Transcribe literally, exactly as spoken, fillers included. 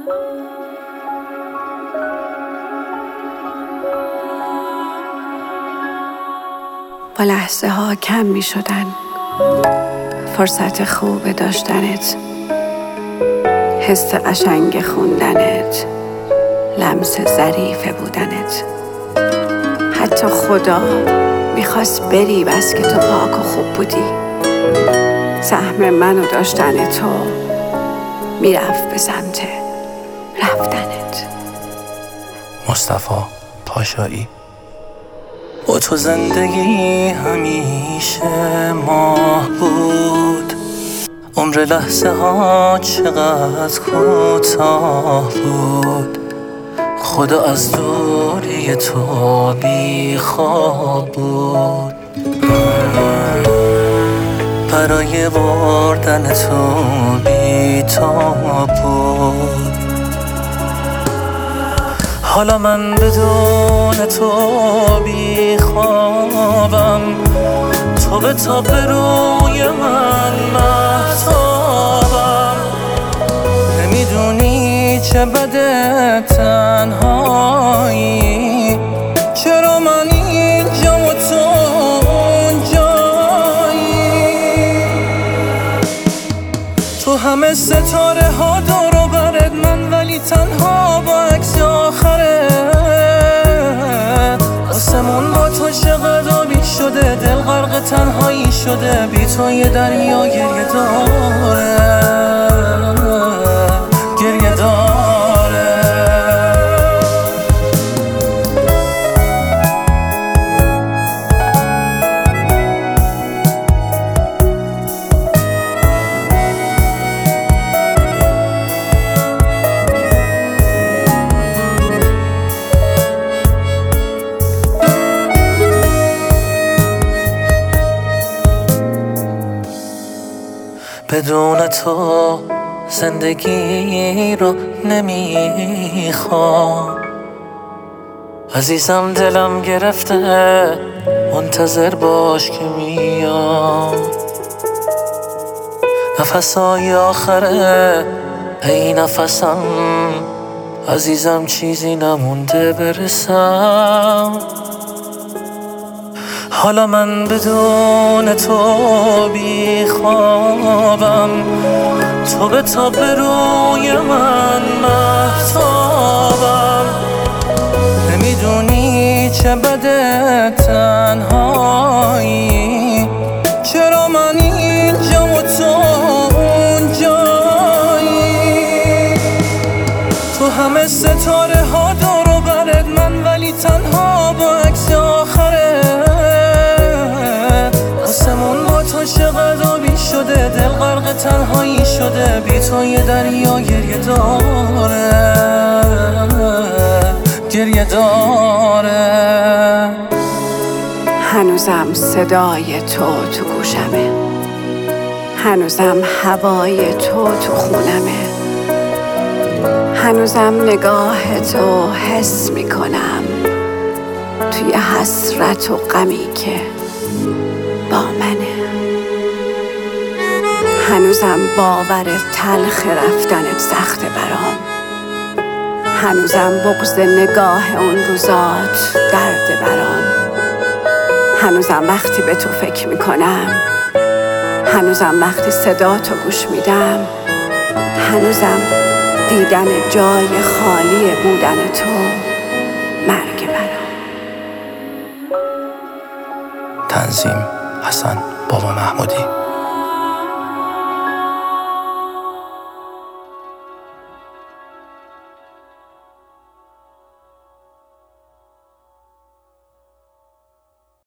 با لحظه ها کم می شدن فرصت خوب داشتنت، حس قشنگ خوندنت، لمس ظریف بودنت. حتی خدا میخواست بری بس که تو پاک و خوب بودی. سهم منو داشتن تو میرفت به سمت رفتنت. مصطفی پاشایی. با تو زندگی همیشه ماه بود، عمر لحظه ها چقدر کوتاه بود. خدا از دوری تو بی خواب بود، برای بردن تو بی تاب بود. حالا من بدون تو بی خوابم، تو به تاب روی من مهتابم. نمیدونی چه بده تنهایی، چرا من اینجام و تو اونجایی. تو همه ستاره ها دور و برت من، ولی تنها با عکس آخره. آسمون با تو چقدر آبی شده، دل غرق تنهایی شده. بی تو یه دریا گریه داره، گریه داره. بدون تو زندگی رو نمیخوام. عزیزم دلم گرفته، منتظر باش که میام. نفسای آخره ای نفسم، عزیزم چیزی نمونده برسم. حالا من بدون تو بی خوابم، تو به تاب روی من مهتابم. نمیدونی چه بده تنهایی، چرا من اینجام و تو اونجایی. تو همه ستاره ها دور و برت من، ولی تنها با عکس آخره. آسمون با تو چقدر آبی شده، دل غرق تنهایی شده. بی تو یه دریا گریه داره، گریه داره. هنوزم صدای تو تو گوشمه، هنوزم هوای تو تو خونمه، هنوزم نگاه تو حس میکنم توی حسرت و غمی که با منه. هنوزم باور تلخ رفتنت سخته برام، هنوزم بغض نگاه اون روزات درد برام. هنوزم وقتی به تو فکر میکنم، هنوزم وقتی صدا تو گوش میدم، هنوزم دیدن جای خالی بودن تو مرگ برام. تنظیم حسن بابا محمودی.